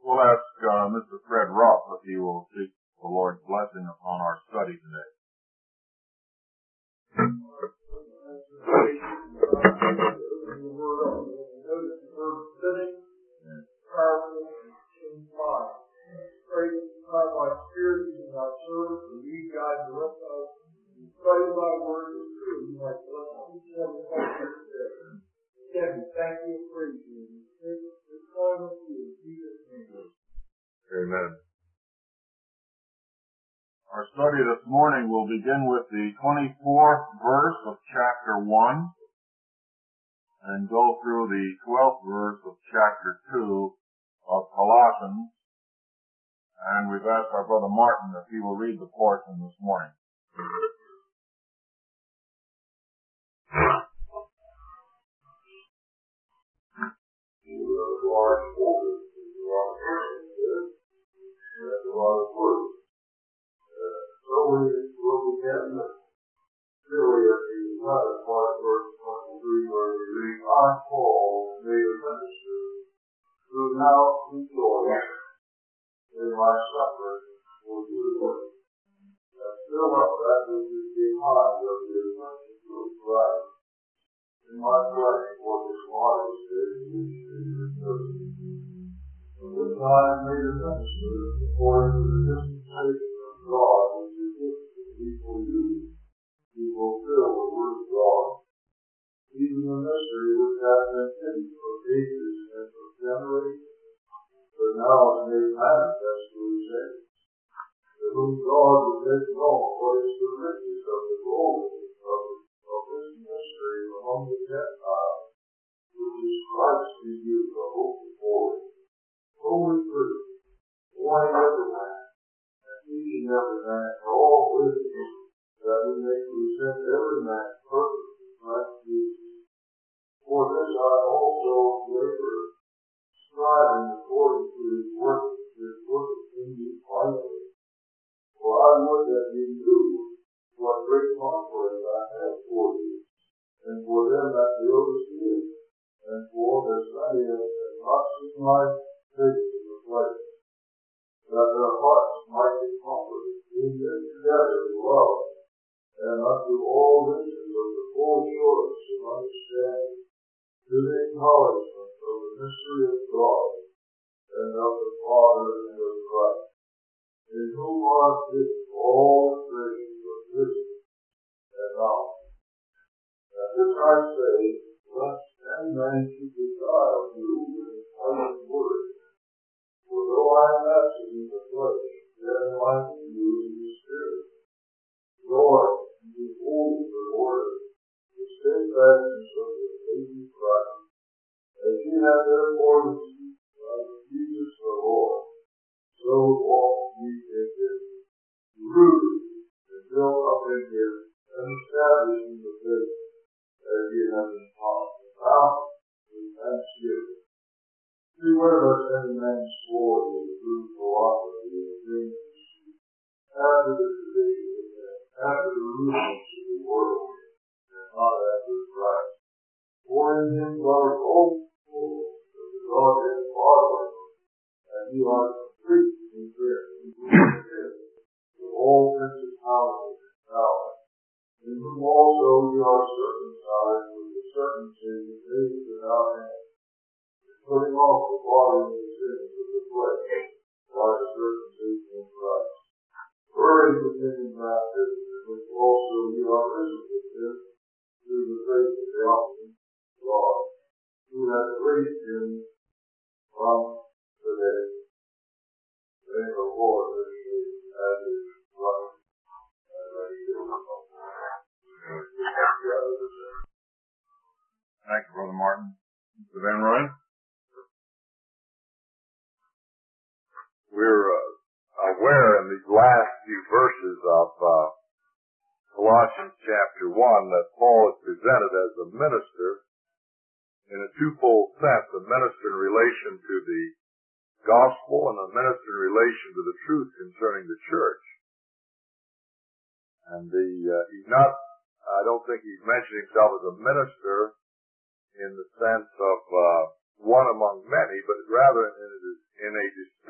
We'll ask Mr. Fred Ruff if he will seek the Lord's blessing upon our study today. Amen. Our study this morning will begin with the 24th verse of chapter 1 and go through the 12th verse of chapter 2 of Colossians. And we've asked our brother Martin if he will read the portion this morning. In my suffering for you, and fill up that which is behind of the adventure of Christ. In my flesh for this marvelous day, which is your service. From which I am made a minister, according to the dispensation of God, which is given to me for you, to fulfill the word of God. Even the mystery which has been hidden for ages and for generations, but now is made manifest to his saints, to whom God will make known what is the riches of the glory of this mystery among the Gentiles, which is Christ in you, the hope of glory. Holy truth, warning every man, and teaching every man in all wisdom, that we may present every man perfect in Christ Jesus. For this I also labor, striving according to his work in me mightily. For I would that ye knew what great confidence I have for you, and for them that build you, and for as many as have not seen my face in the flesh, that their hearts might be comforted, being knit together in love, and unto all riches of the full assurance of understanding, to the acknowledgement of the mystery of God, and of the Father and of Christ, in whom are fixed all the treasures of wisdom and knowledge. And this I say, lest any man should beguile you with his pleasant words. For though I am absent in the flesh, yet am I with you in the Spirit. Lord, and behold the Lord, the steadfastness of the faith of Christ, as ye have therefore received Jesus the Lord, so walk ye in him, rooted and built up in him, and established in the faith, as ye have been taught, without with thanksgiving. Beware lest any man swore with true philosophy of things after the tradition of men, after the rudiments of the world, and not after Christ. For in him dwelleth all fullness of the Godhead bodily, and you are complete in Him, with all principality and power, in whom also you are circumcised with the circumcision made without hands, putting off the body of the sins of the flesh by the circumcision of Christ. Buried with him in baptism, in which also you are risen with him through the faith of the offering of God, who has raised him from the dead. May the Lord receive as his right and ready to come. Thank you, Brother Martin. Mr. Van Roy? We're aware in these last few verses of Colossians chapter 1 that Paul is presented as a minister in a twofold sense, a minister in relation to the gospel and a minister in relation to the truth concerning the church. And I don't think he's mentioning himself as a minister in the sense of one among many, but rather in a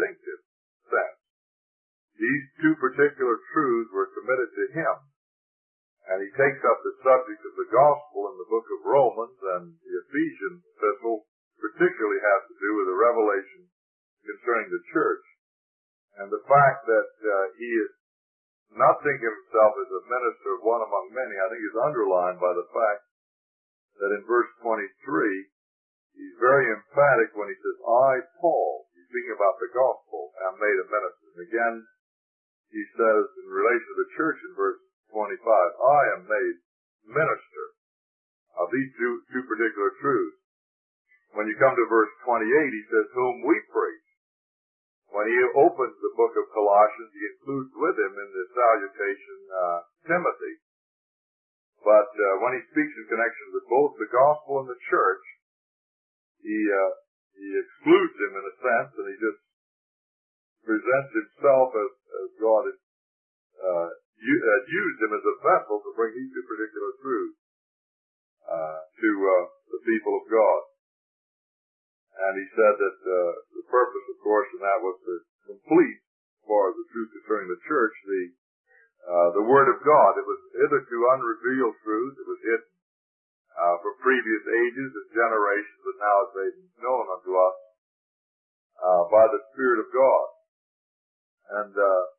these two particular truths were committed to him. And he takes up the subject of the gospel in the book of Romans, and the Ephesian epistle particularly has to do with the revelation concerning the church. And the fact that he is not thinking of himself as a minister of one among many, I think is underlined by the fact that in verse 23, he's very emphatic when he says, I, Paul, he's speaking about the gospel, am made a minister. And again, he says in relation to the church in verse 25, I am made minister of these two particular truths. When you come to verse 28, he says, whom we preach. When he opens the book of Colossians, he includes with him in the salutation Timothy. But when he speaks in connection with both the gospel and the church, he excludes him in a sense, and he just presents himself as God had used him as a vessel to bring these two particular truths to the people of God. And he said that the purpose, of course, in that was to complete, as far as the truth concerning the church, the Word of God. It was hitherto unrevealed truth. It was hidden for previous ages and generations, but now it's made known unto us by the Spirit of God. And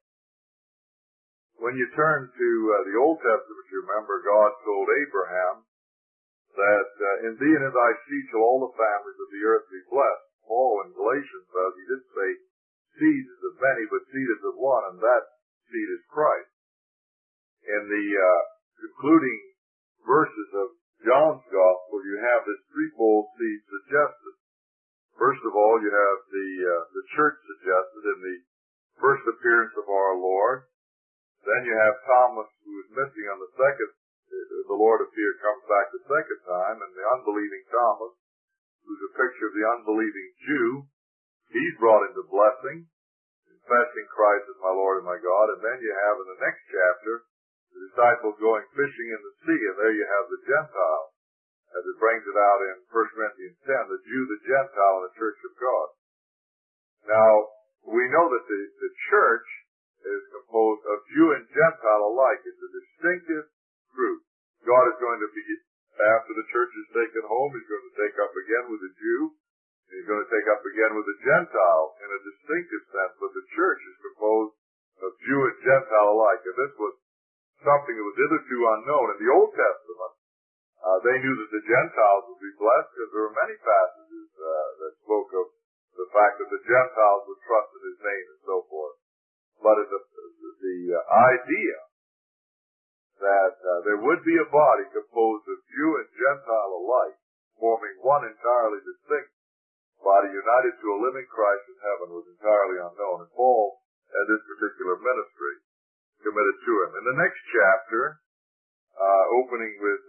when you turn to the Old Testament, you remember God told Abraham that in thee and in thy seed shall all the families of the earth be blessed. Paul in Galatians says, he didn't say seed is of many, but seed is of one, and that seed is Christ. In the concluding verses of John's Gospel, you have this threefold seed suggested. First of all, you have the church suggested in the first appearance of our Lord. Then you have Thomas, who is missing on the second. The Lord comes back the second time, and the unbelieving Thomas, who's a picture of the unbelieving Jew, he's brought into blessing, confessing Christ as my Lord and my God. And then you have in the next chapter, the disciples going fishing in the sea, and there you have the Gentile, as it brings it out in 1 Corinthians 10, the Jew, the Gentile, and the church of God. Now, we know that the church is composed of Jew and Gentile alike. It's a distinctive group. God is going to be, after the church is taken home, he's going to take up again with the Jew, and he's going to take up again with the Gentile in a distinctive sense, but the church is composed of Jew and Gentile alike. And this was something that was hitherto unknown. In the Old Testament, they knew that the Gentiles would be blessed because there were many passages that spoke of the fact that the Gentiles would trust in his name and so forth. But the idea that there would be a body composed of Jew and Gentile alike, forming one entirely distinct body united to a living Christ in heaven, was entirely unknown. And Paul had this particular ministry committed to him. In the next chapter, opening with,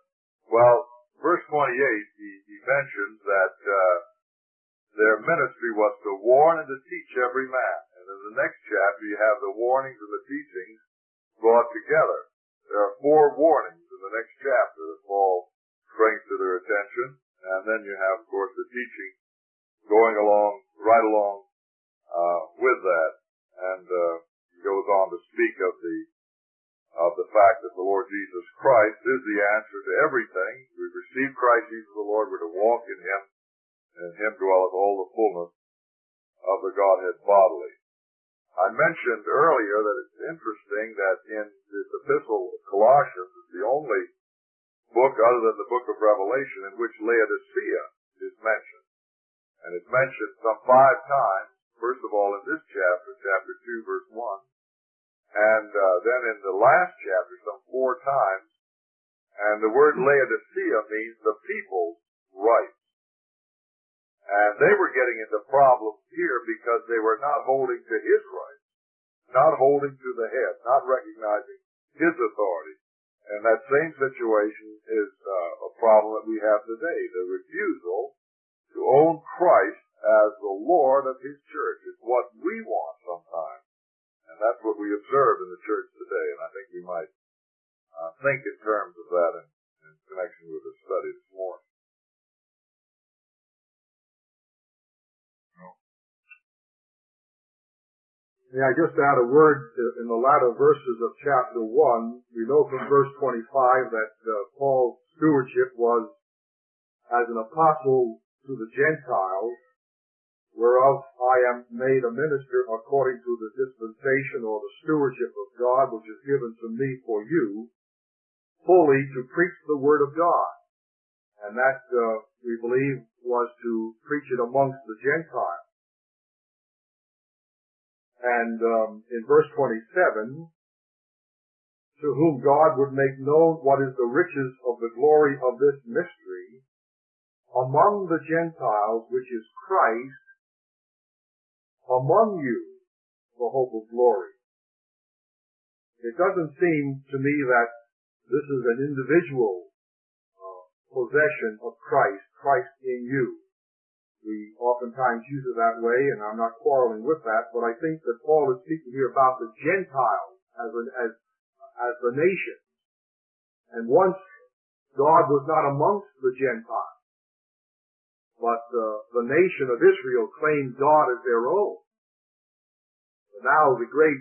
verse 28, he mentions that their ministry was to warn and to teach every man. And in the next chapter, you have the warnings and the teachings brought together. There are 4 warnings in the next chapter that Paul brings to their attention. And then you have, of course, the teaching going along, right along with that. And he goes on to speak of the fact that the Lord Jesus Christ is the answer to everything. We've received Christ Jesus the Lord. We're to walk in him, and in him dwelleth all the fullness of the Godhead bodily. I mentioned earlier that it's interesting that in this epistle of Colossians is the only book other than the book of Revelation in which Laodicea is mentioned. And it's mentioned some 5 times. First of all, in this chapter, chapter 2, verse 1. And then in the last chapter, some 4 times. And the word Laodicea means the people's rights. And they were getting into problems here because they were not holding to his rights, not holding to the head, not recognizing his authority. And that same situation is a problem that we have today, the refusal to own Christ as the Lord of his church. It's what we want sometimes. And that's what we observe in the church today. And I think we might think in terms of that in connection with the study this morning. May I just add a word in the latter verses of chapter 1. We know from verse 25 that Paul's stewardship was as an apostle to the Gentiles, whereof I am made a minister according to the dispensation or the stewardship of God, which is given to me for you, fully to preach the word of God. And that, we believe, was to preach it amongst the Gentiles. And in verse 27, to whom God would make known what is the riches of the glory of this mystery among the Gentiles, which is Christ, among you, the hope of glory. It doesn't seem to me that this is an individual possession of Christ, Christ in you. We oftentimes use it that way, and I'm not quarreling with that, but I think that Paul is speaking here about the Gentiles as the nation. And once God was not amongst the Gentiles, but the nation of Israel claimed God as their own. But now the great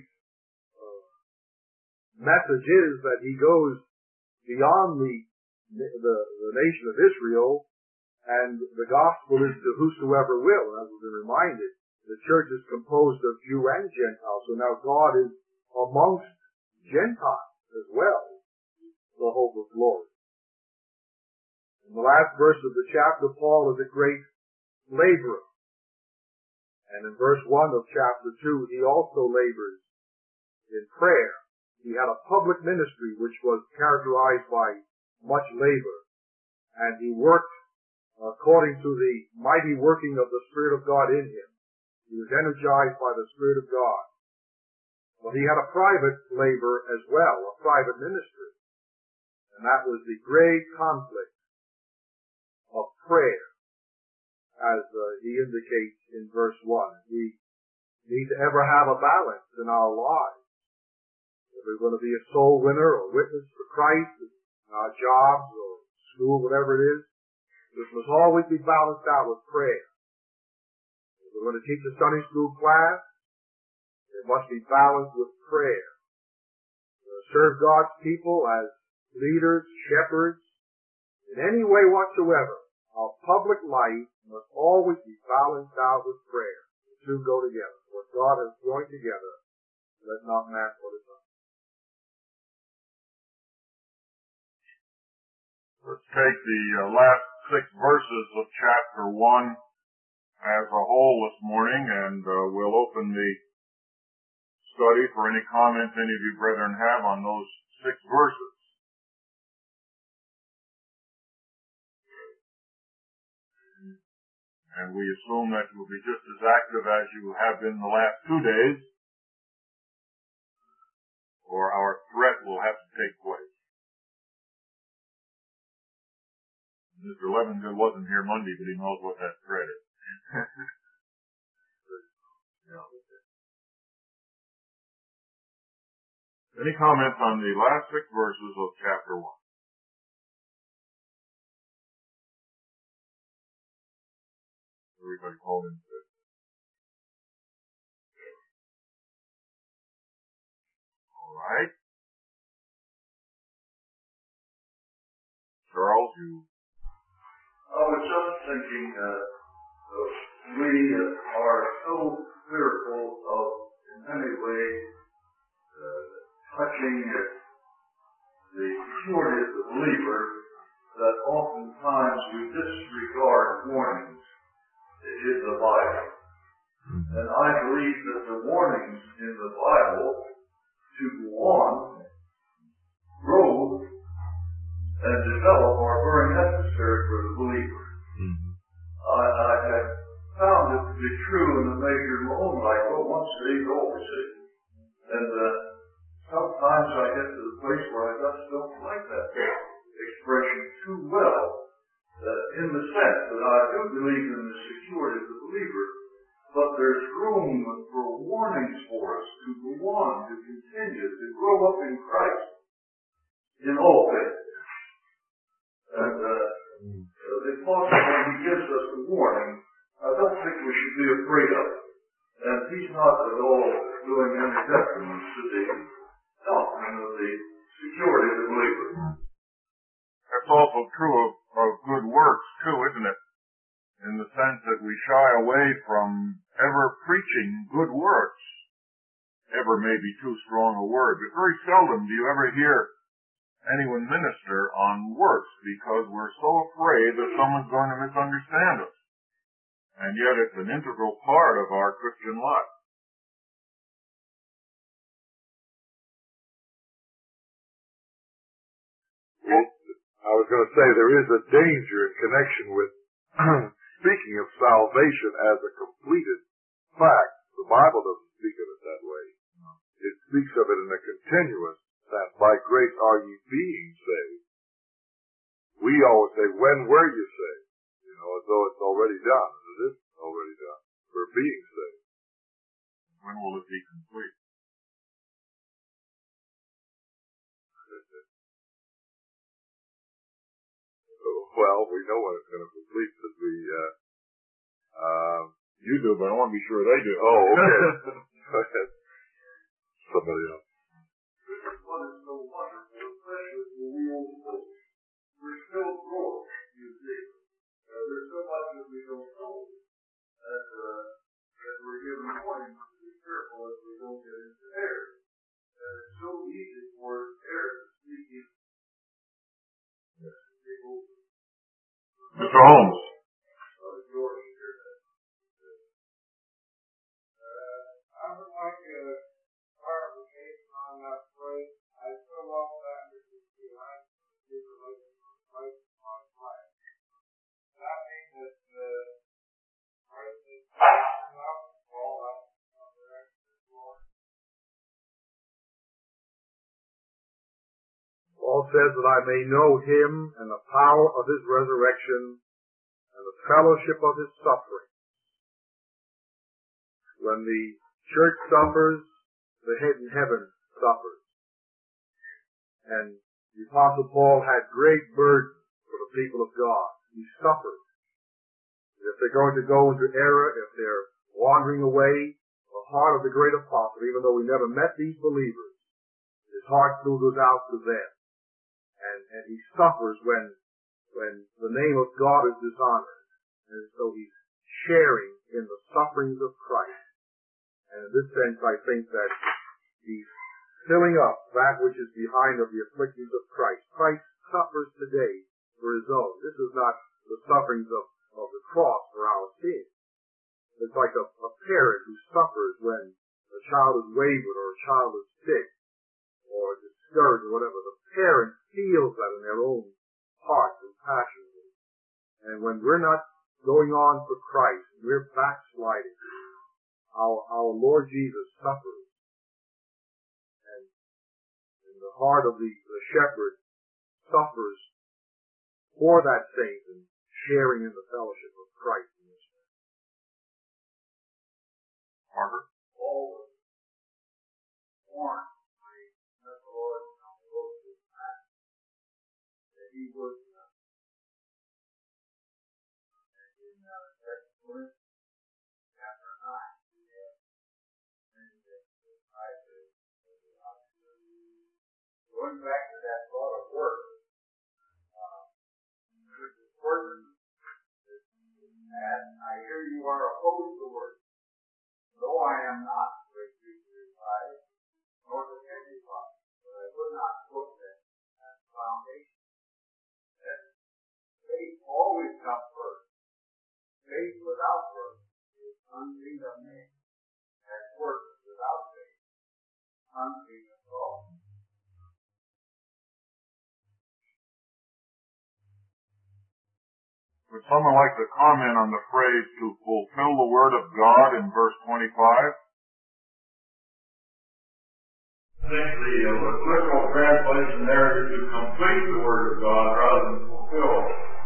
message is that he goes beyond the nation of Israel, and the gospel is to whosoever will. And as we've been reminded, the church is composed of Jew and Gentile. So now God is amongst Gentiles as well, the hope of glory. In the last verse of the chapter, Paul is a great laborer. And in verse 1 of chapter 2, he also labors in prayer. He had a public ministry which was characterized by much labor. And he worked according to the mighty working of the Spirit of God in him. He was energized by the Spirit of God. But he had a private labor as well, a private ministry. And that was the great conflict of prayer, as he indicates in verse 1. We need to ever have a balance in our lives. If we're going to be a soul winner or witness for Christ in our jobs or school, whatever it is, this must always be balanced out with prayer. If we're going to teach a Sunday school class, it must be balanced with prayer. Serve God's people as leaders, shepherds, in any way whatsoever. Our public life must always be balanced out with prayer. The two go together. What God has joined together, let not man put asunder. Let's take the last 6 verses of chapter 1 as a whole this morning, and we'll open the study for any comments any of you brethren have on those 6 verses. And we assume that you'll be just as active as you have been the last 2 days, or our threat will have to take place. Mr. Levengood wasn't here Monday, but he knows what that threat is. Any comments on the last 6 verses of chapter 1? Everybody called in sick. All right. Charles, you... I was just thinking we are so fearful of, in any way, touching the purity of the believer that oftentimes we disregard warnings in the Bible. And I believe that the warnings in the Bible to go on, grow, and develop are very necessary for the believer. I have found it to be true in the measure of my own life. Well, once saved, always saved. And sometimes I get to the place where I just don't like that expression too well, in the sense that I do believe in the security of the believer, but there's room for warnings for us to go on, to continue, to grow up in Christ in all things. And the apostle, when he gives us the warning, I don't think we should be afraid of it. And he's not at all doing any detriment to the doctrine of the security of the believer. That's also true of good works, too, isn't it? In the sense that we shy away from ever preaching good works. Ever may be too strong a word, but very seldom do you ever hear anyone minister on works because we're so afraid that someone's going to misunderstand us. And yet it's an integral part of our Christian life. Well, I was going to say there is a danger in connection with speaking of salvation as a completed fact. The Bible doesn't speak of it that way. It speaks of it in a continuous sense. By grace are ye being saved. We always say, when were you saved? As though it's already done. It is already done. We're being saved. When will it be complete? Well, we know when it's going to complete because you do, but I want to be sure they do. Oh, okay. Go ahead. Somebody else. This is what is so wonderful, especially when we old folks. We're still growing, you see. There's so much that we don't know that we're given warning to be careful that we don't get into error. It's so easy for error to sneak in. Mr. Holmes. George here. I would like a clarification on that phrase. I so love that behind the relation to Christ on life. That means that Christ is up, all up, on the next floor. Paul says that I may know him and the power of his resurrection and the fellowship of his suffering. When the church suffers, the head in heaven suffers. And the Apostle Paul had great burden for the people of God. He suffered. If they're going to go into error, if they're wandering away, the heart of the great apostle, even though we never met these believers, his heart still goes out to them. And he suffers when the name of God is dishonored. And so he's sharing in the sufferings of Christ. And in this sense, I think that he's filling up that which is behind of the afflictions of Christ. Christ suffers today for his own. This is not the sufferings of the cross for our sin. It's like a parent who suffers when a child is wayward or a child is sick or discouraged or whatever. The parent feels that in their own hearts and passions. And when we're not going on for Christ, we're backsliding. Our Lord Jesus suffers. And the heart of the shepherd suffers for that saint and sharing in the fellowship of Christ in this way. Margaret? Always warn that the Lord will do that. That he would in 2 Corinthians chapter 9 going back to that thought of work, there's this person and I hear you are opposed to work. Though I am not great preacher by nor the any thought, but I would not put that as foundation. That faith always comes first. Faith without work is unseen of man. And work without faith, unseen of God. Would someone like to comment on the phrase to fulfill the word of God in verse 25? I think the literal translation there is to complete the word of God rather than fulfill.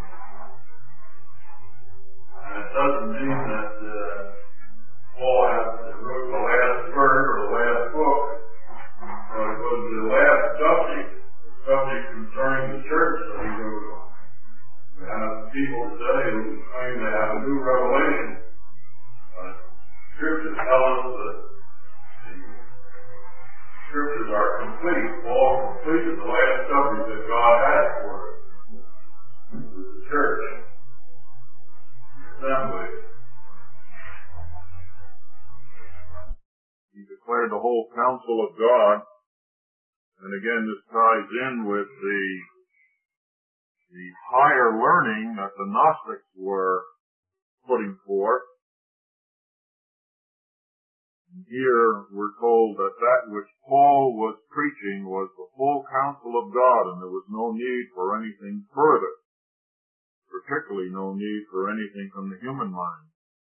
And it doesn't mean that Paul has to wrote the last word or the last book, but it was the last subject, the subject concerning the church that he wrote on. We have people today who claim to have a new revelation. Scripture tells us the whole counsel of God. And again, this ties in with the higher learning that the Gnostics were putting forth. And here we're told that that which Paul was preaching was the full counsel of God, and there was no need for anything further, particularly no need for anything from the human mind.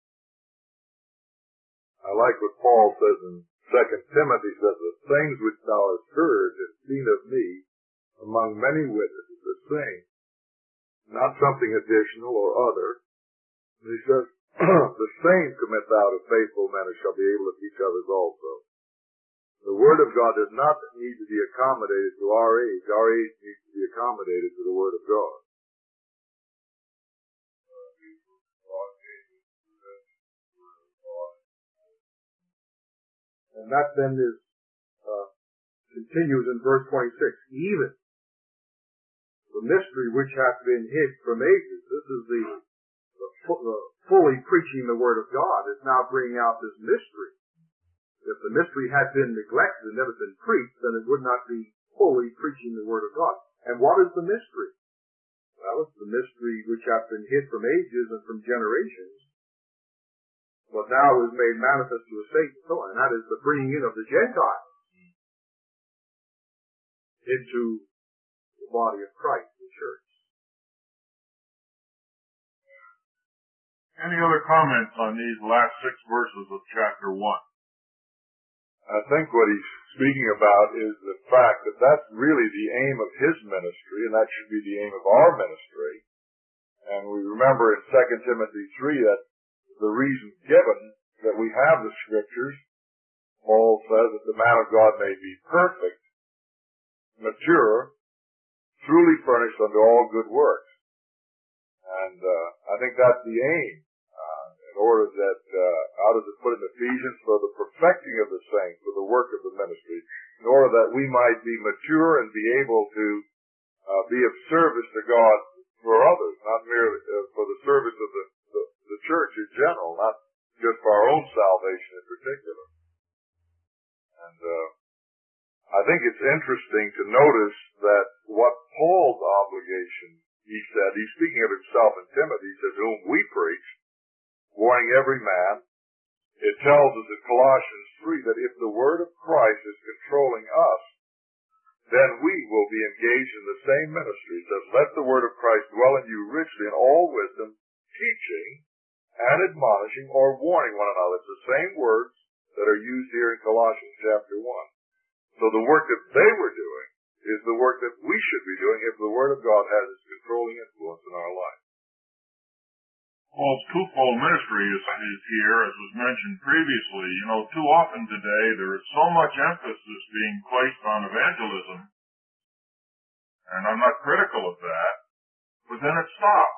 I like what Paul says in 2 Timothy, says, the things which thou hast heard and seen of me among many witnesses, the same, not something additional or other. And he says, the same commit thou to faithful men, who shall be able to teach others also. The Word of God does not need to be accommodated to our age. Our age needs to be accommodated to the Word of God. And that then is continues in verse 26. Even the mystery which hath been hid from ages. This is the fully preaching the Word of God. Is now bringing out this mystery. If the mystery had been neglected and never been preached, then it would not be fully preaching the Word of God. And what is the mystery? Well, it's the mystery which hath been hid from ages and from generations, but now is made manifest to a saint, and that is the bringing in of the Gentiles into the body of Christ, the church. Any other comments on these last 6 verses of chapter 1? I think what he's speaking about is the fact that that's really the aim of his ministry, and that should be the aim of our ministry. And we remember in 2 Timothy 3 that the reason given that we have the Scriptures, Paul says that the man of God may be perfect, mature, truly furnished unto all good works. And I think that's the aim. In order that, how does it put in Ephesians, for the perfecting of the saints, for the work of the ministry, in order that we might be mature and be able to be of service to God for others, not merely for the service of the church in general, not just for our own salvation in particular. And I think it's interesting to notice that what Paul's obligation, he said, he's speaking of himself and Timothy, he says, whom we preach, warning every man. It tells us in Colossians 3 that if the word of Christ is controlling us, then we will be engaged in the same ministry. It says, let the word of Christ dwell in you richly in all wisdom, teaching and admonishing or warning one another. It's the same words that are used here in Colossians chapter 1. So the work that they were doing is the work that we should be doing if the Word of God has its controlling influence in our life. Paul's twofold ministry is here, as was mentioned previously. You know, too often today there is so much emphasis being placed on evangelism, and I'm not critical of that, but then it stops.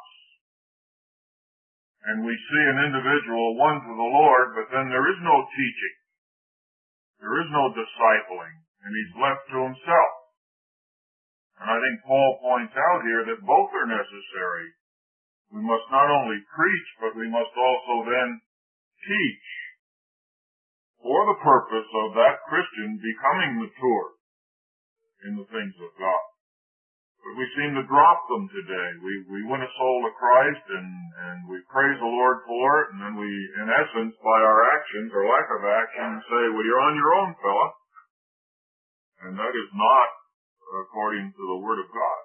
And we see an individual won to the Lord, but then there is no teaching. There is no discipling, and he's left to himself. And I think Paul points out here that both are necessary. We must not only preach, but we must also then teach for the purpose of that Christian becoming mature in the things of God. But we seem to drop them today. We win a soul to Christ and we praise the Lord for it, and then we, in essence, by our actions or lack of action, say, well, you're on your own, fella. And that is not according to the Word of God.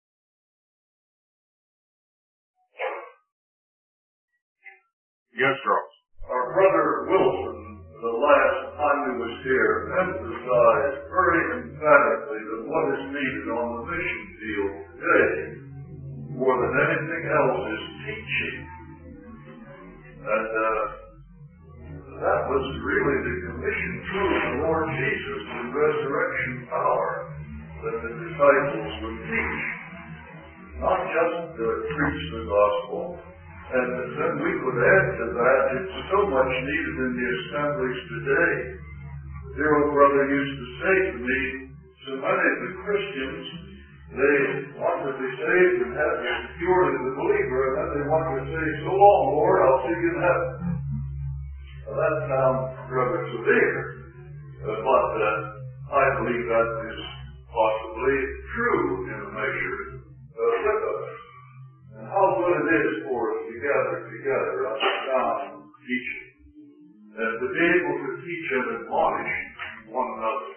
Yes, Charles. Our brother Wilson, the last time he was here, emphasized very emphatically that what is needed on the mission field today, more than anything else, is teaching. And that was really the commission through the Lord Jesus, the resurrection power, that the disciples would teach, not just preach the gospel. And then we could add to that, it's so much needed in the assemblies today. Dear old brother used to say to me, so many of the Christians, they want to be saved and have the security of the believer, and then they want to say, so long, Lord, I'll see you in heaven. Well, that sounds rather severe. I believe that is possibly true in a measure with us. And how good it is for us to gather together up and down teaching, and to be able to teach and admonish one another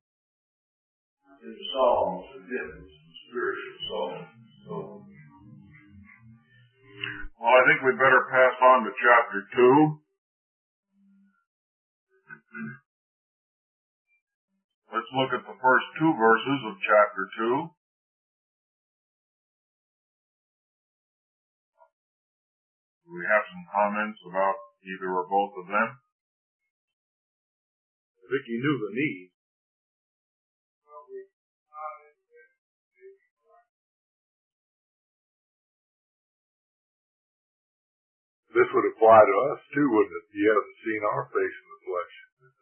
in psalms and hymns and spiritual songs. So, well, I think we'd better pass on to chapter 2. Let's look at the first 2 verses of chapter 2. Do we have some comments about either or both of them? I think he knew the need. This would apply to us too, wouldn't it? He hasn't seen our face in the flesh.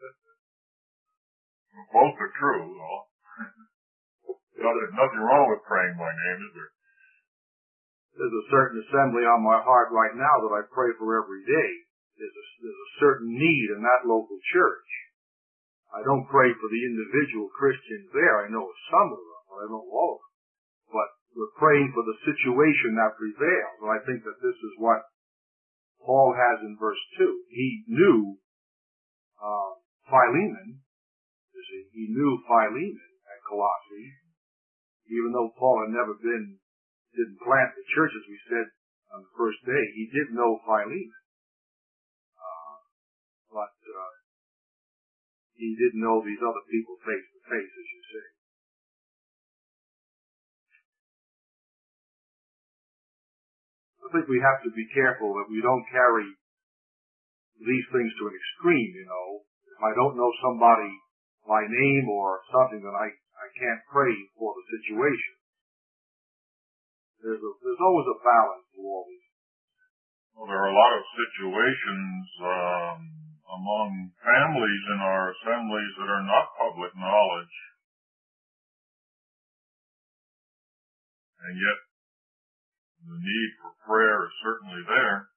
Both are true, though. Nothing wrong with praying by name, is there? There's a certain assembly on my heart right now that I pray for every day. There's a certain need in that local church. I don't pray for the individual Christians there. I know some of them, but I don't all of them. But we're praying for the situation that prevails. And I think that this is what Paul has in verse 2. He knew Philemon. He knew Philemon at Colossae, even though Paul had never didn't plant the church, as we said on the first day. He did know Philemon, but he didn't know these other people face to face, as you say. I think we have to be careful that we don't carry these things to an extreme, you know. If I don't know somebody by name or something, then I can't pray for the situation. There's always a balance to all these. Well, there are a lot of situations among families in our assemblies that are not public knowledge. And yet, the need for prayer is certainly there.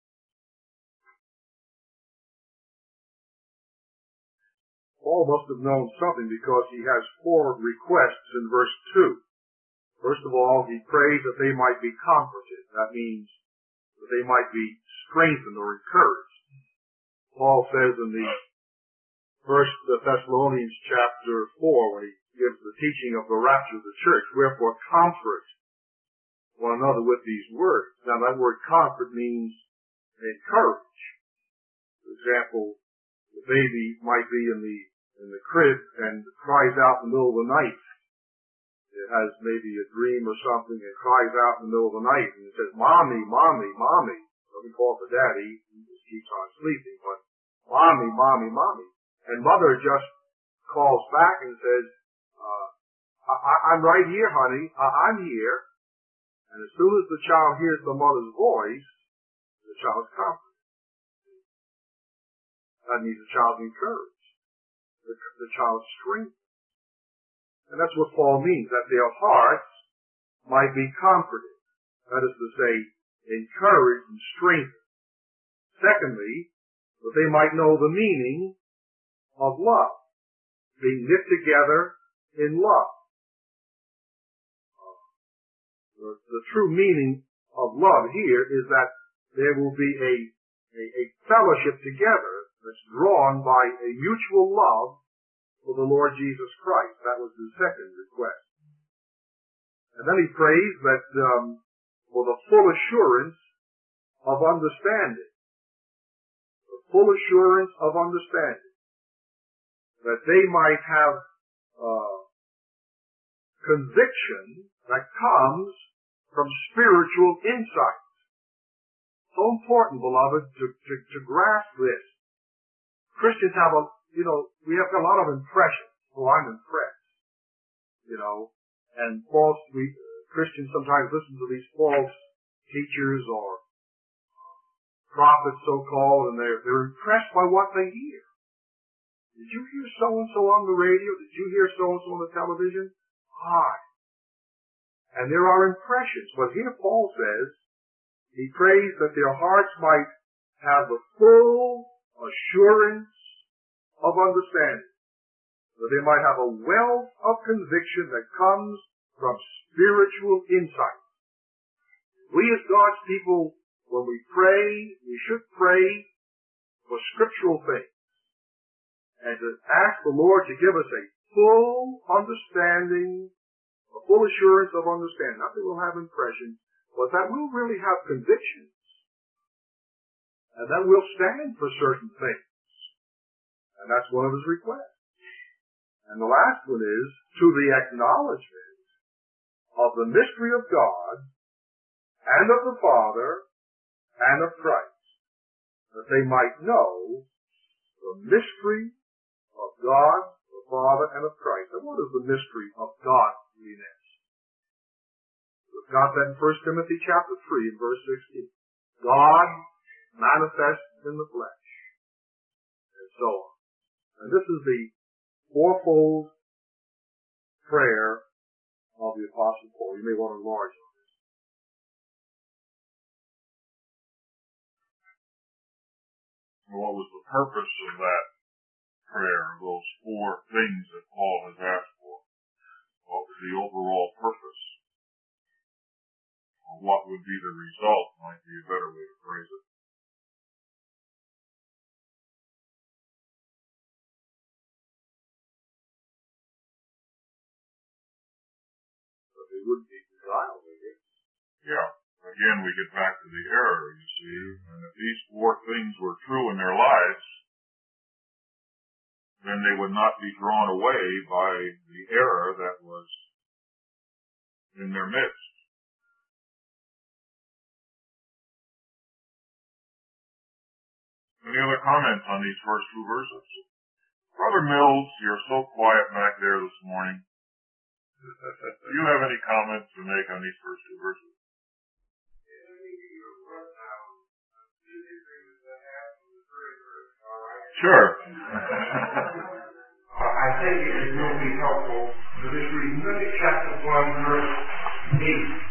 Paul must have known something because he has 4 requests in verse 2. First of all, he prays that they might be comforted. That means that they might be strengthened or encouraged. Paul says in the First Thessalonians chapter 4, when he gives the teaching of the rapture of the church, wherefore comfort one another with these words. Now that word comfort means encourage. For example, the baby might be in the crib and cries out in the middle of the night. It has maybe a dream or something and cries out in the middle of the night and it says, "Mommy, mommy, mommy." So we call it the daddy. He just keeps on sleeping, but "Mommy, mommy, mommy." And mother just calls back and says, I'm right here, honey. I'm here. And as soon as the child hears the mother's voice, the child's comforted. That means the child's encouraged. The child's strengthened. And that's what Paul means, that their hearts might be comforted. That is to say, encouraged and strengthened. Secondly, that they might know the meaning of love, being knit together in love. The true meaning of love here is that there will be a fellowship together that's drawn by a mutual love for the Lord Jesus Christ. That was his second request. And then he prays that for the full assurance of understanding. The full assurance of understanding. That they might have conviction that comes from spiritual insight. So important, beloved, to grasp this. Christians have we have a lot of impressions. Oh, I'm impressed. And Christians sometimes listen to these false teachers or prophets, so-called, and they're impressed by what they hear. Did you hear so-and-so on the radio? Did you hear so-and-so on the television? Hi. And there are impressions. But here Paul says, he prays that their hearts might have the full assurance of understanding. that they might have a wealth of conviction that comes from spiritual insight. We as God's people, when we pray, we should pray for scriptural things and to ask the Lord to give us a full understanding, a full assurance of understanding. Not that we'll have impressions, but that we'll really have convictions and that we'll stand for certain things. And that's one of his requests. And the last one is to the acknowledgement of the mystery of God and of the Father and of Christ, that they might know the mystery of God, the Father, and of Christ. And what is the mystery of godliness? We've got that in 1 Timothy chapter 3 and verse 16. God manifest in the flesh, and so on. And this is the fourfold prayer of the Apostle Paul. You may want to enlarge on this. What was the purpose of that prayer, those four things that Paul has asked for? What was the overall purpose? Or what would be the result might be a better way to phrase it. It wouldn't be beguiled, I guess. Yeah. Again, we get back to the error, you see. And if these four things were true in their lives, then they would not be drawn away by the error that was in their midst. Any other comments on these first two verses? Brother Mills, you're so quiet back there this morning. Do you have any comments to make on these first two verses? Sure. I think it will be helpful for this reason. Look at chapter 1, verse 8.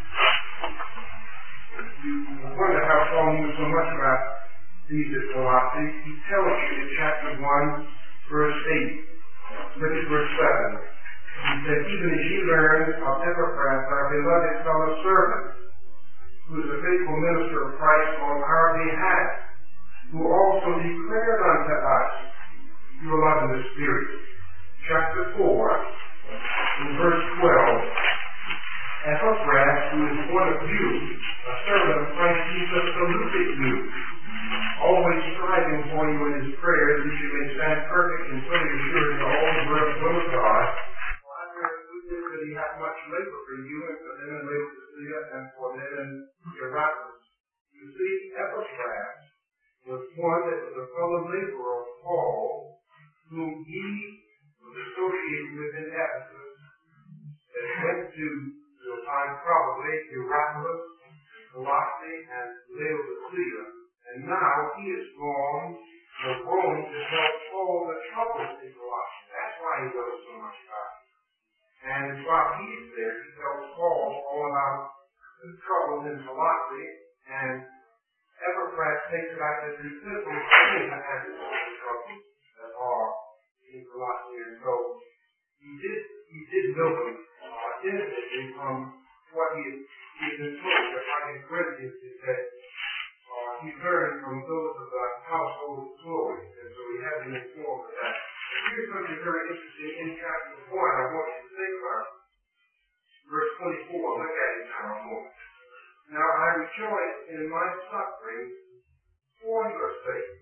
You wonder how Paul knew so much about these at Colossae. He tells you in chapter 1, verse 8. Look at verse 7. He said, even as ye learned of Epaphras, our beloved fellow servant, who is a faithful minister of Christ on our behalf, who also declared unto us your love in the Spirit. Chapter 4, in verse 12, Epaphras, who is one of you, a servant of Christ Jesus, saluted you, always striving for you in his prayers, that you may stand perfect and fully assured to all the will of God. That he hath much labor for you, and for them in Laodicea, and for them in Hierapolis. You see, Epaphras was one that was a fellow laborer of Paul, whom he was associated with in Ephesus, that went to you'll find probably Hierapolis, Colossae, and Laodicea. And now he is gone to Rome to help Paul the troubles in Colossae. That's why he knows so much about it. And while he's there, he tells Paul all about the troubles in Colossae, and Epaphras takes it out as the epistle to handle all the troubles that are in Colossae. And so he did know them innocently from what he had been told. Just like in Corinthians, he said, he learned from those of the household of Chloe, and so he had been informed of that. Here's something very interesting in chapter 1 I want you to think about. Verse 24, look at it now a moment. Now I rejoice in my suffering for your sake.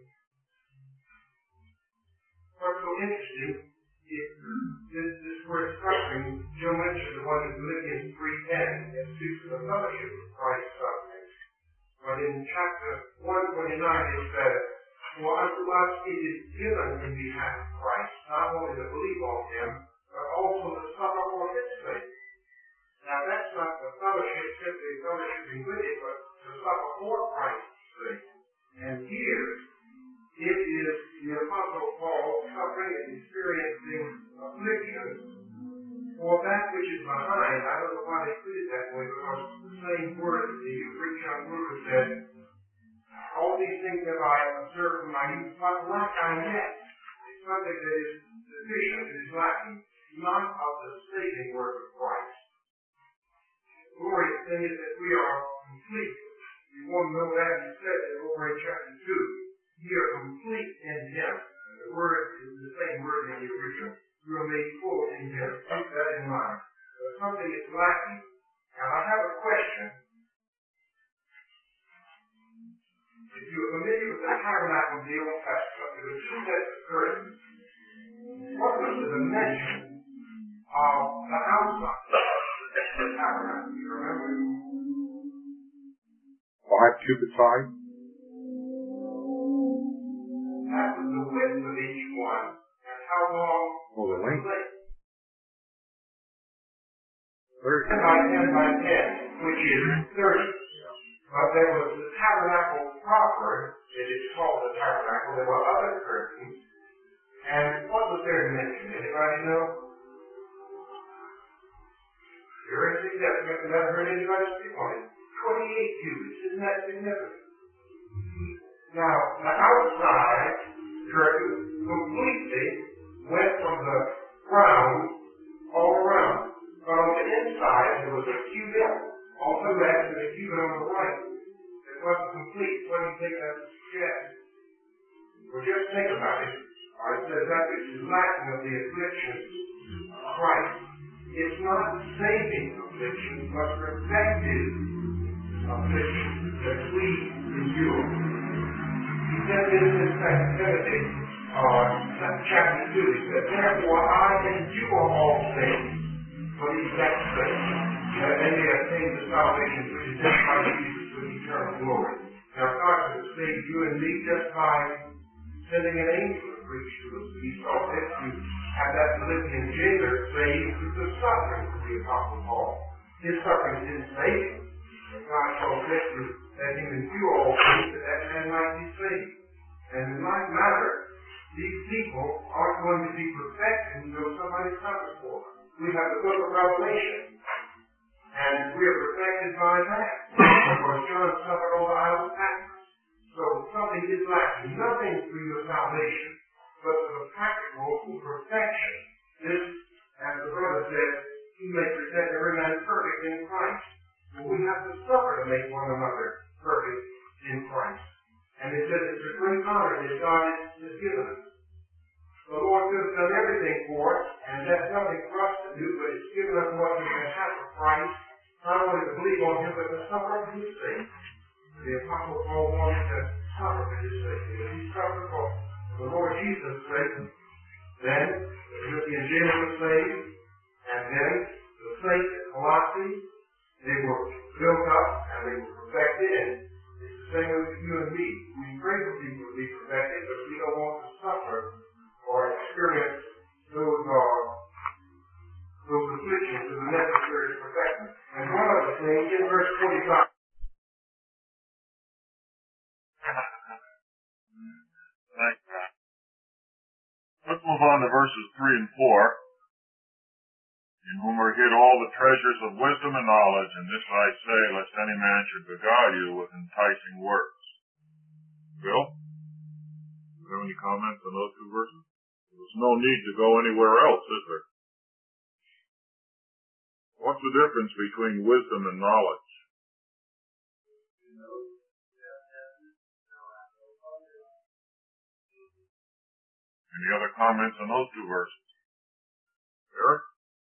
What's so interesting is this word suffering. Joe mentioned the one in Philippians 3:10 that speaks of the fellowship of Christ's suffering. But in chapter 1:29 it says, for unto us it is given in behalf of Christ, not only to believe on him, but also to suffer for his sake. Now that's not the fellowship, simply fellowshipping with it, but to suffer for Christ's sake. And here, it is the Apostle Paul suffering and experiencing affliction for that which is behind. I don't know why they put it that way, because the same word, the Greek young ruler said, all these things that I observed from my youth, but like I yet. It's something that is deficient, that is lacking, not of the saving work of Christ. The glorious thing is that we are complete. You want to know that? He said it over in chapter 2. We are complete in Him. The word is the same word in the original. We are made full in Him. Keep that in mind. Something is lacking. Now I have a question. If you're familiar with the tabernacle of the Old Testament, there were two sets of curtains. What was the dimension of the outside of the tabernacle? Do you remember? 5 cubits high. That was the width of each one, and how long Oh, the length. 10 by 10 by 10, which is 30. But there was the tabernacle proper, it is called the tabernacle. There were other curtains. And what was their dimension? Anybody know? Very significant. I've never heard anybody speak on it. 28 cubits. Isn't that significant? Now, the outside curtain completely went from the ground all around. But on the inside, there was a cubit on the left and a cubit on the right. It wasn't complete. What do you think that would suggest? Well, just think about it. It says that which is lacking of the afflictions of Christ. It's not saving afflictions, but perfective afflictions that we endure. He said this in 2 Timothy chapter 2. He said, therefore I endure all things for these next things, that they may attain the salvation which is in Christ Jesus with eternal glory. Now God has saved you and me just by sending an angel to preach to us. He saw fit to have that Philippian jailer saved through the suffering of the Apostle Paul. His suffering didn't save him. But God saw fit to let him endure all things that that man might be saved. And in like manner, these people aren't going to be perfected until somebody suffers for them. We have the book of Revelation, and we are perfected by that. Because John suffered on the Isle of Patmos. So something is lacking. Nothing for your salvation, but for the practical perfection. This, as the brother said, he may present every man perfect in Christ. Well, we have to suffer to make one another perfect in Christ. And it says it's a great honor that God has given us. The Lord could have done everything for us, and that's nothing for us to do, but it's given us what we can have for Christ, not only to believe on Him, but to suffer for His sake. The Apostle Paul wanted to suffer for His sake. If he suffered for the Lord Jesus' sake, then the Philippian jailer was saved, and then the saints at Colossae, they were built up and they were perfected, and it's the same with you and me. We pray for people to be perfected, but we don't want to suffer or experience those afflictions to the necessary perfection. And one other thing, in verse 45. Let's move on to verses 3 and 4. In whom are hid all the treasures of wisdom and knowledge, and this I say, lest any man should beguile you with enticing words. Bill? Do you have any comments on those two verses? There's no need to go anywhere else, is there? What's the difference between wisdom and knowledge? Any other comments on those two verses? Eric?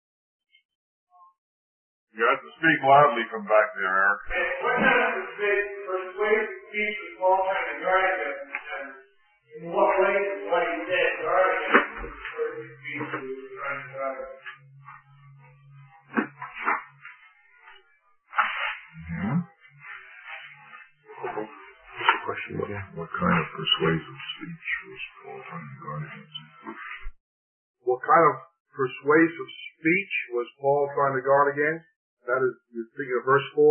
You have to speak loudly from back there, Eric. What kind of persuasive speech was Paul trying to guard him? In what way is what he said guarding him? Persuasive speech he was trying to guard him. What's the question again? What kind of persuasive speech was Paul trying to guard against? What kind of persuasive speech was Paul trying to guard against? That is, you're thinking of verse 4.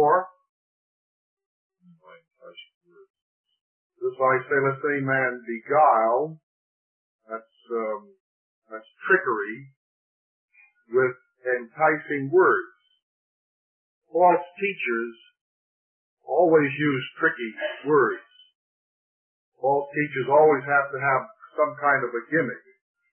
Just like say, let's say man beguile, that's trickery with enticing words. False teachers always use tricky words. False teachers always have to have some kind of a gimmick.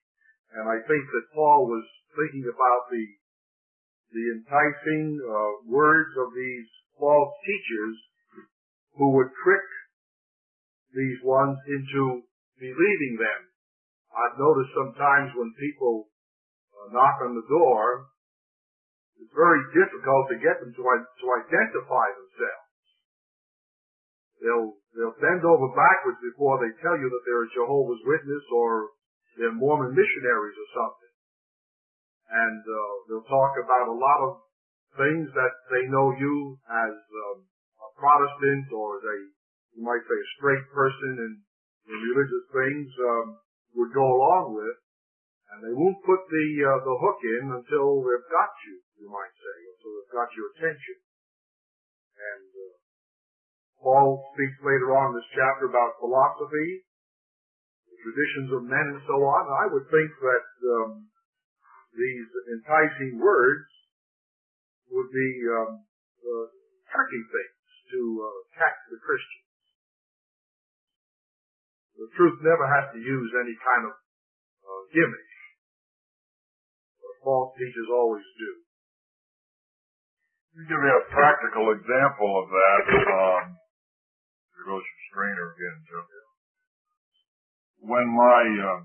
And I think that Paul was thinking about the enticing words of these false teachers who would trick these ones into believing them. I've noticed sometimes when people knock on the door, it's very difficult to get them to identify themselves. They'll bend over backwards before they tell you that they're a Jehovah's Witness or they're Mormon missionaries or something. And they'll talk about a lot of things that they know you as a Protestant or you might say a straight person in religious things would go along with, and they won't put the hook in until they've got you might say, until they've got your attention. And Paul speaks later on in this chapter about philosophy, the traditions of men, and so on. I would think that these enticing words would be tricky things to catch the Christians. The truth never has to use any kind of gimmick. But false teachers always do. Let me give you a practical example of that. There goes your strainer again, Joe. When my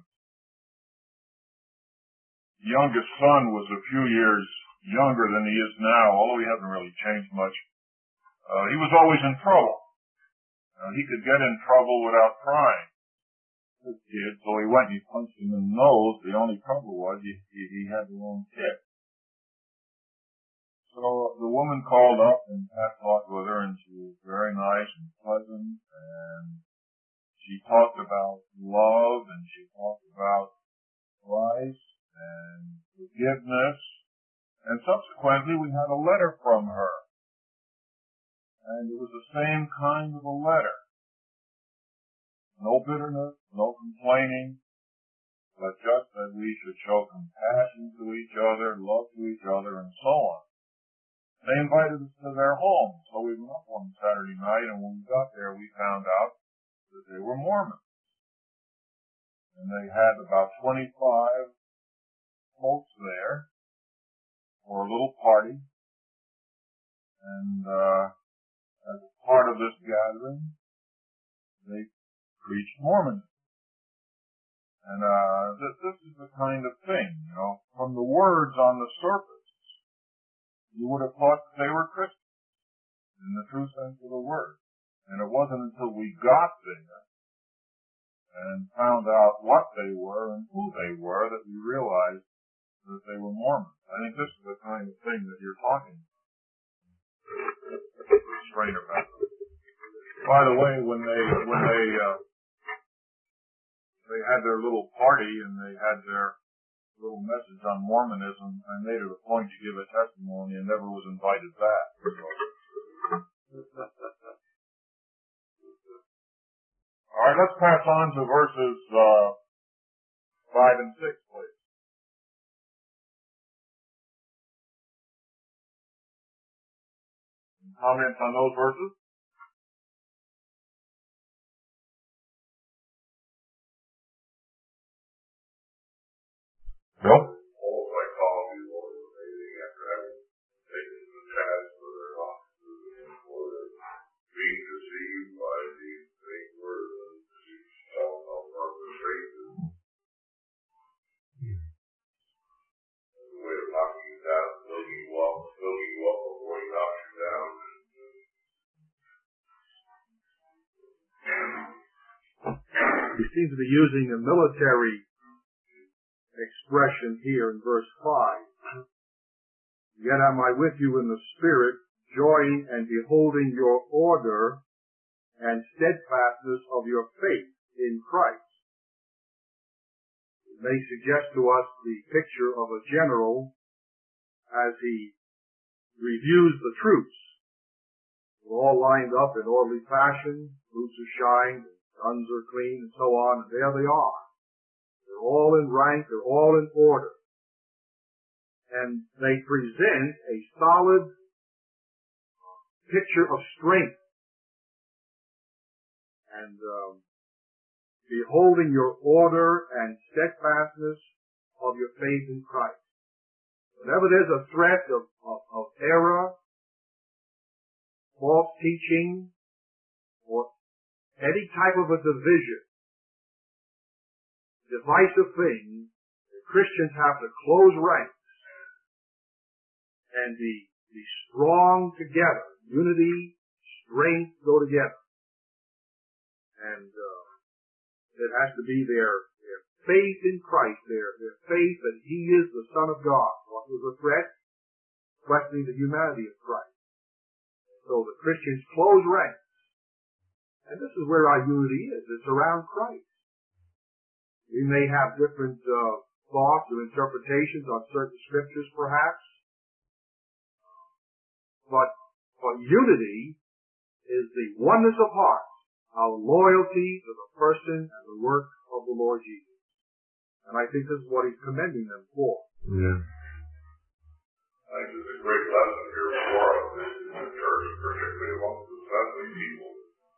youngest son was a few years younger than he is now, although he hasn't really changed much, he was always in trouble. He could get in trouble without crying. This kid, so he went and he punched him in the nose. The only trouble was he had the wrong kick. So the woman called up and Pat talked with her, and she was very nice and pleasant, and she talked about love, and she talked about Christ and forgiveness, and subsequently we had a letter from her, and it was the same kind of a letter. No bitterness, no complaining, but just that we should show compassion to each other, love to each other, and so on. They invited us to their home, so we went up one Saturday night, and when we got there, we found out that they were Mormons. And they had about 25 folks there for a little party, and as a part of this gathering, they preached Mormonism. And this is the kind of thing, from the words on the surface, you would have thought that they were Christians in the true sense of the word. And it wasn't until we got there and found out what they were and who they were that we realized that they were Mormons. I think this is the kind of thing that you're talking about. Strainer back. By the way, when they had their little party and they had their little message on Mormonism, I made it a point to give a testimony and never was invited back. All right, let's pass on to verses 5 and 6, please. Comments on those verses? Bill? All psychology was amazing after having taken the task for their offices and for being deceived by these fake words and selling on purpose races. As a way of knocking you down, building you up before he knocks you down. He seems to be using a military expression here in verse 5. Yet am I with you in the Spirit, joying and beholding your order and steadfastness of your faith in Christ. It may suggest to us the picture of a general as he reviews the troops. They're all lined up in orderly fashion, boots are shined, guns are clean, and so on, and there they are. They're all in rank, they're all in order. And they present a solid picture of strength. And beholding your order and steadfastness of your faith in Christ. Whenever there's a threat of error, false teaching, or any type of a division, divisive thing, Christians have to close ranks and be strong together. Unity, strength go together. And it has to be their faith in Christ, their faith that He is the Son of God. What was a threat? Questioning the humanity of Christ. So the Christians close ranks. And this is where our unity is. It's around Christ. We may have different thoughts or interpretations on certain scriptures, perhaps. But unity is the oneness of heart, our loyalty to the person and the work of the Lord Jesus. And I think this is what He's commending them for. Yeah. I think there's a great lesson here for us in the church, particularly amongst the assembly people.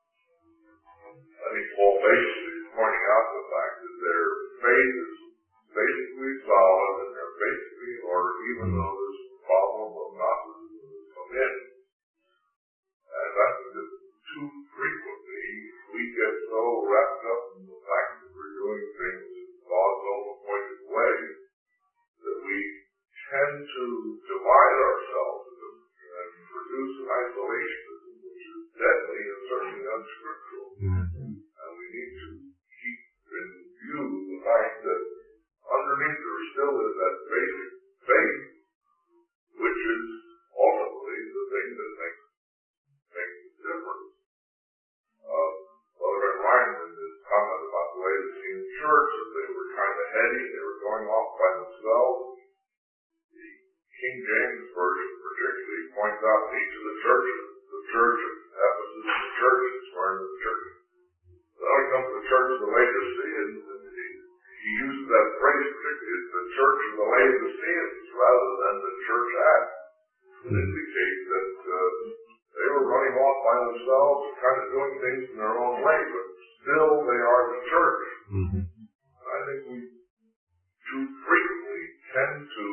I think Paul basically is pointing out the fact that their faith is basically solid and they're basically in order, even though there's a problem of Gnosticism that's come in. And that's just too frequently we get so wrapped up in the fact that we're doing things in God's own appointed way that we tend to divide ourselves and produce an isolationism which is deadly and certainly unscriptural. And we need to keep in view the fact that underneath there still is that basic faith, which is ultimately the thing that makes the difference. Brother Van Ryn in his comment about the way they seen the church, that they were kind of heady, they were going off by themselves. The King James Version particularly points out each of the churches, the church of Ephesus, the church of Smyrna, the church. Then he comes to the church of the Laodiceans, and he uses that phrase particularly, the church of the Laodiceans, rather than the church at. It indicates that they were running off by themselves, kind of doing things in their own way, but still they are the church. I think we too frequently tend to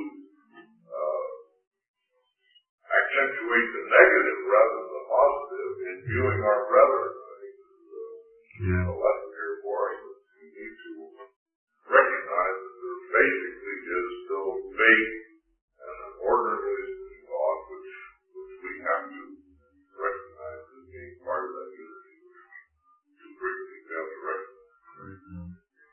accentuate the negative rather than the positive in viewing our brethren. I think there's a lesson here for us that we need to recognize that there basically is still faith and an ordinary God which we have to recognize as being part of that unity. Too frequently we have to recognize.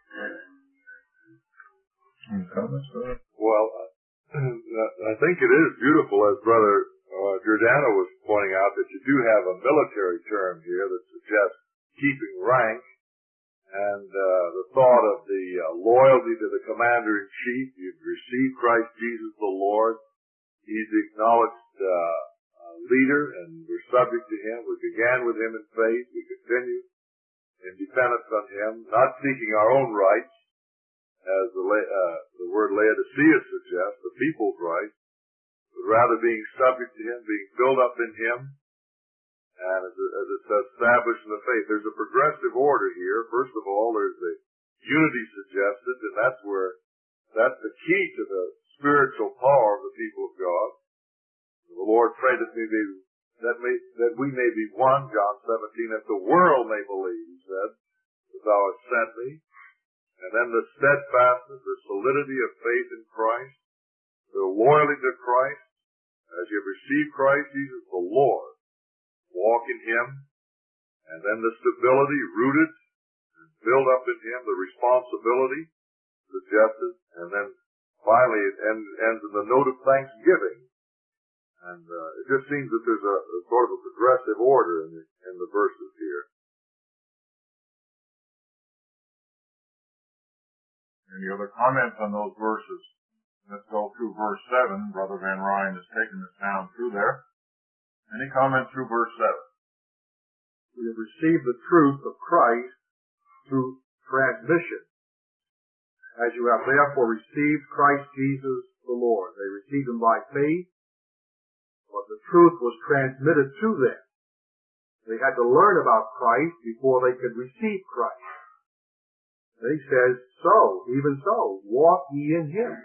Well, I think it is beautiful, as Brother Giordano was pointing out, that you do have a military term here that suggests keeping rank, and the thought of the loyalty to the commander-in-chief. You've received Christ Jesus the Lord. He's the acknowledged leader, and we're subject to Him. We began with Him in faith. We continue in dependence on Him, not seeking our own rights, as the word Laodicea suggests, the people's rights, but rather being subject to Him, being built up in Him, and as it says, established in the faith. There's a progressive order here. First of all, there's the unity suggested, and that's the key to the spiritual power of the people of God. The Lord prayed that we may be one, John 17, that the world may believe, He said, that Thou hast sent me. And then the steadfastness, the solidity of faith in Christ, the loyalty to Christ, as you have received Christ Jesus the Lord, walk in Him, and then the stability, rooted and built up in Him, the responsibility suggested, and then finally it ends in the note of thanksgiving. And it just seems that there's a sort of a progressive order in the verses here. Any other comments on those verses? Let's go through verse 7. Brother Van Ryn has taken us down through there. Any comments through verse 7? We have received the truth of Christ through transmission. As you have therefore received Christ Jesus the Lord. They received Him by faith, but the truth was transmitted to them. They had to learn about Christ before they could receive Christ. And he says, so, even so, walk ye in him.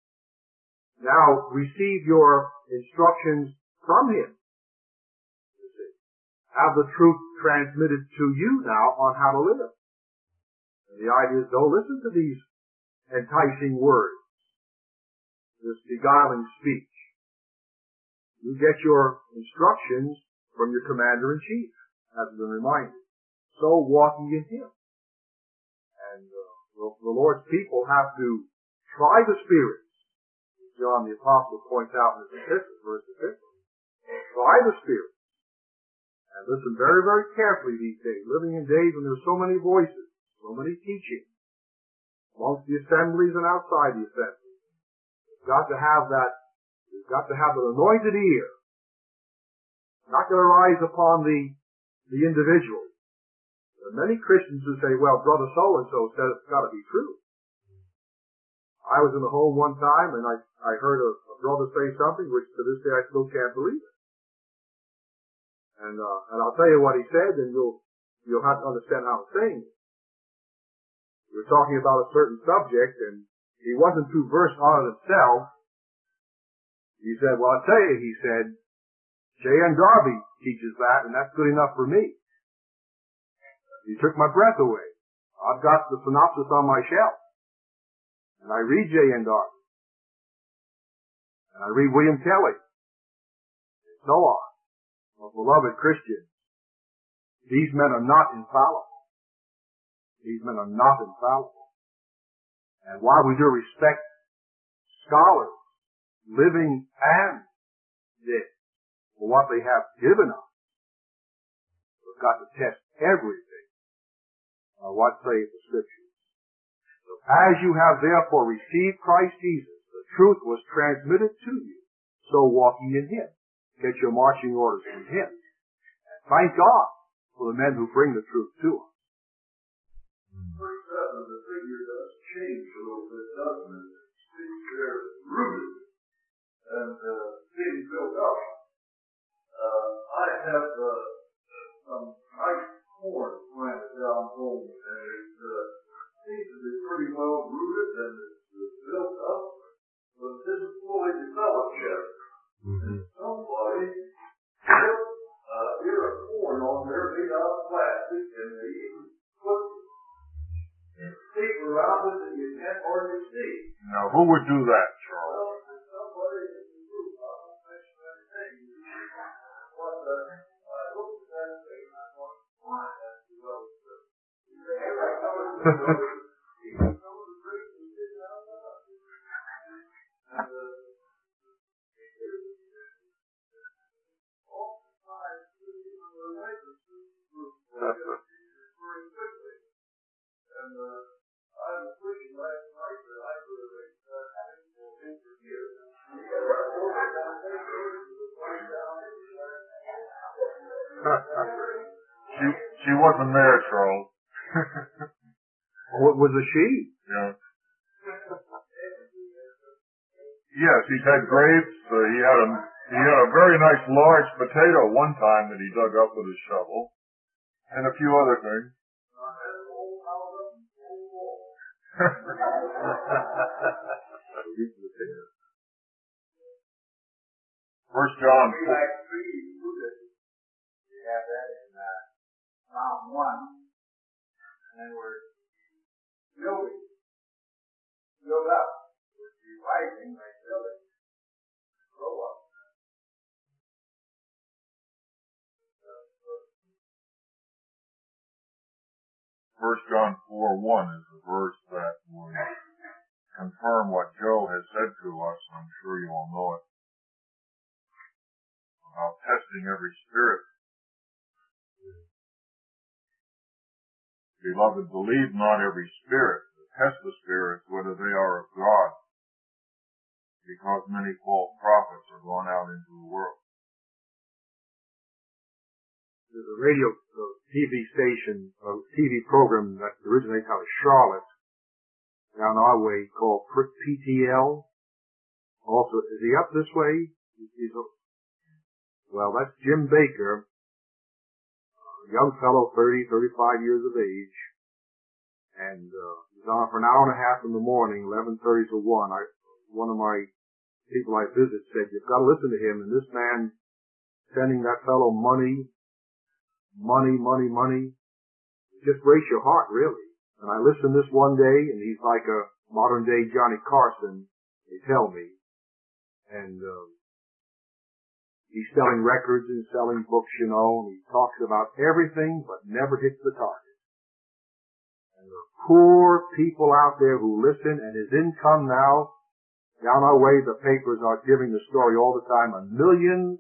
Now, receive your instructions from him. You see. Have the truth transmitted to you now on how to live. And the idea is, don't listen to these enticing words, this beguiling speech. You get your instructions from your commander-in-chief, as has been reminded. So walk ye in him. And the Lord's people have to try the spirits. John the Apostle points out in his epistle, verse 50. Try the spirits. And listen very, very carefully these days, living in days when there's so many voices, so many teachings, amongst the assemblies and outside the assemblies. You've got to have that, you've got to have an anointed ear. Not going to rise upon the individual. There are many Christians who say, well, brother so-and-so said it's got to be true. I was in the home one time and I heard a brother say something which to this day I still can't believe it. And I'll tell you what he said and you'll have to understand how I'm saying it. We were talking about a certain subject and he wasn't too versed on it himself. He said, well, I'll tell you, he said, J.N. Darby teaches that and that's good enough for me. He took my breath away. I've got the synopsis on my shelf. And I read J.N. Darby. And I read William Kelly. And so on. Well, beloved Christians, these men are not infallible. These men are not infallible. And while we do respect scholars, living and dead, for what they have given us, we've got to test everything. What saith the Scriptures? As you have therefore received Christ Jesus, the truth was transmitted to you, so walk ye in him. Get your marching orders from him. And thank God for the men who bring the truth to us. Verse 7, the figure does change a little bit, doesn't it? It's there rooted and being built up. I have some nice corn planted down home, and it seems to be pretty well rooted and it's built up, but it isn't fully developed yet. And somebody put ear of corn on there made out of plastic, and they even put tape around it that you can't hardly see. Now, who would do that, Charles? Well, somebody in the group, I won't mention anything, but I looked at that thing and I thought, why that's developed? She wasn't there, Charles. What was a she? Yeah. Yes, he's had grapes. He had a very nice large potato one time that he dug up with his shovel, and a few other things. First John. We have that in Psalm 1, and then we're build up, we're rising by building, grow up. First John 4:1 is the verse that will confirm what Joe has said to us. I'm sure you all know it. About testing every spirit. Beloved, believe not every spirit, but test the spirits whether they are of God, because many false prophets are gone out into the world. There's a radio, TV station, a TV program that originates out of Charlotte, down our way, called PTL. Also, is he up this way? Well, that's Jim Baker, a young fellow, 30, 35 years of age. And it was on for an hour and a half in the morning, 11:30 to 1. One of my people I visit said, you've got to listen to him. And this man sending that fellow money, it just breaks your heart, really. And I listened this one day, and he's like a modern day Johnny Carson, they tell me. And he's selling records and selling books, you know, and he talks about everything but never hits the target. And there are poor people out there who listen, and his income now, down our way, the papers are giving the story all the time, $1.5 million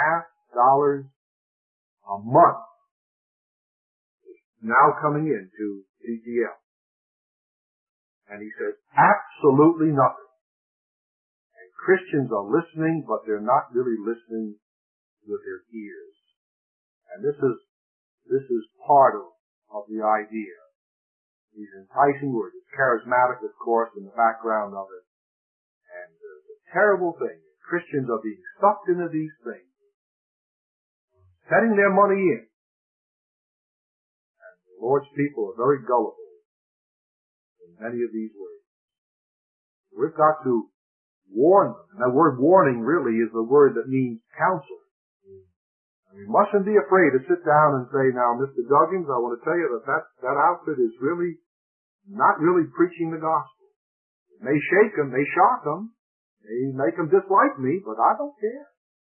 a month is now coming into PTL. And he says, absolutely nothing. And Christians are listening, but they're not really listening with their ears. And this is part of the idea. These enticing words. It's charismatic, of course, in the background of it. And the terrible thing, Christians are being sucked into these things, setting their money in. And the Lord's people are very gullible in many of these ways. We've got to warn them. And that word warning really is the word that means counsel. And we mustn't be afraid to sit down and say, now, Mr. Duggins, I want to tell you that outfit is really not really preaching the gospel. It may shake them, may shock them, may make them dislike me, but I don't care.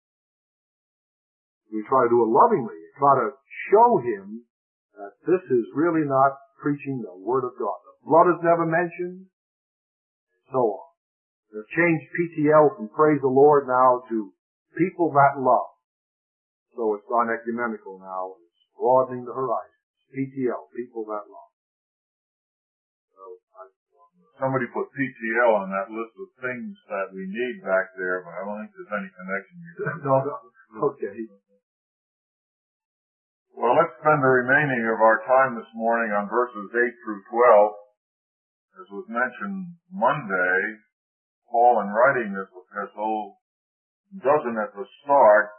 We try to do it lovingly. We try to show him that this is really not preaching the Word of God. The blood is never mentioned, and so on. They've changed PTL from Praise the Lord now to People That Love. So it's gone ecumenical now. It's broadening the horizons. PTL, People That Love. Somebody put PTL on that list of things that we need back there, but I don't think there's any connection here. No. Okay. Well, let's spend the remaining of our time this morning on verses 8 through 12. As was mentioned Monday, Paul, in writing this epistle, doesn't at the start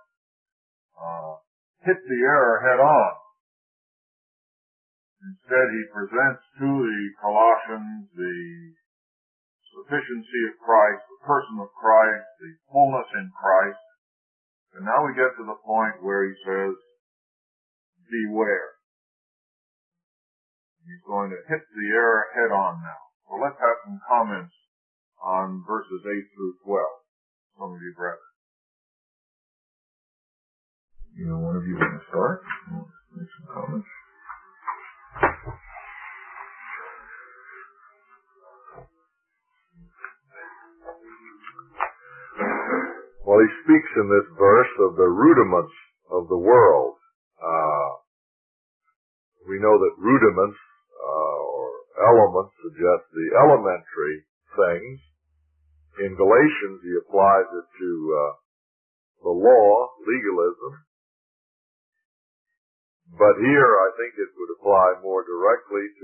hit the error head on. Instead, he presents to the Colossians the sufficiency of Christ, the person of Christ, the fullness in Christ. And now we get to the point where he says, beware. He's going to hit the error head on now. So let's have some comments on verses 8 through 12. Some of you brethren. One of you want to start? Make some comments. Well, he speaks in this verse of the rudiments of the world. We know that rudiments or elements suggest the elementary things. In Galatians, he applies it to the law, legalism. But here, I think it would apply more directly to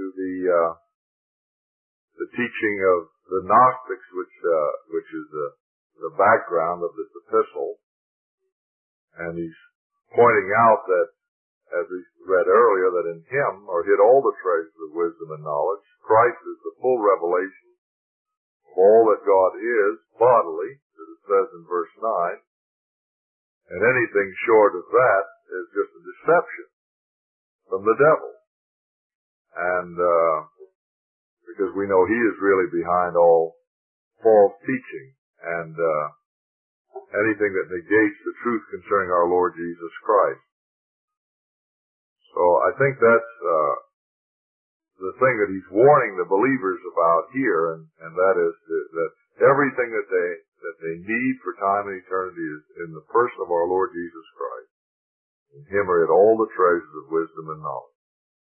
the teaching of the Gnostics, which is the background of this epistle. And he's pointing out that, as we read earlier, that in him are hid all the treasures of wisdom and knowledge. Christ is the full revelation of all that God is bodily, as it says in verse 9. And anything short of that is just a deception from the devil. And because we know he is really behind all false teaching and anything that negates the truth concerning our Lord Jesus Christ. So I think that's the thing that he's warning the believers about here, and that is that everything that they need for time and eternity is in the person of our Lord Jesus Christ. In him are all the treasures of wisdom and knowledge.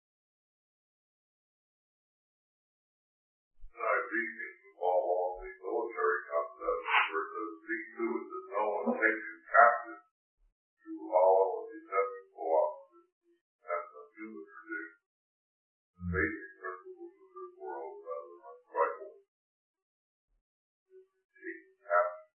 I read in all the military concepts where it says, "See to it that no one takes you captive to hollow and deceptive philosophy." That's a human tradition. Basic principles of this world rather than untribal. Take captive.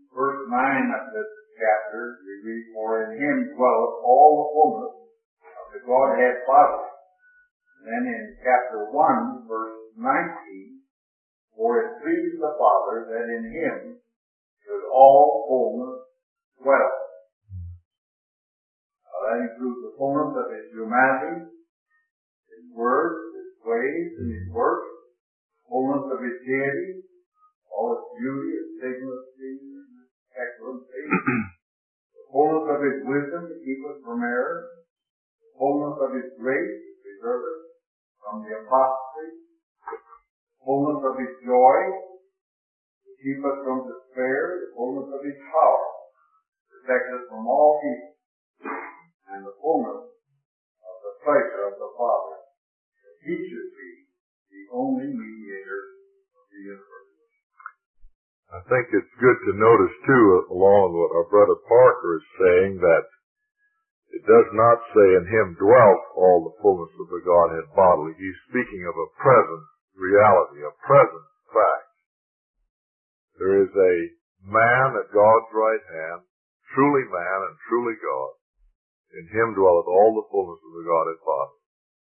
verse 9 of this chapter, we read, "For in him dwelleth all the fullness of the Godhead bodily." And then in chapter 1, verse 19, "For it pleased the Father that in him should all fullness dwell." That includes the fullness of his humanity, his words, his ways, and his works, fullness of his deity, all its beauty, its dignity, its excellency, the fullness of his wisdom to keep us from error, the fullness of his grace to preserve us from the apostasy, the fullness of his joy to keep us from despair, the fullness of his power to protect us from all evil, and the fullness of the pleasure of the Father, that he should be the only mediator of the universe. I think it's good to notice, too, along with what our brother Parker is saying, that it does not say in him dwelt all the fullness of the Godhead bodily. He's speaking of a present reality, a present fact. There is a man at God's right hand, truly man and truly God. In him dwelleth all the fullness of the Godhead bodily.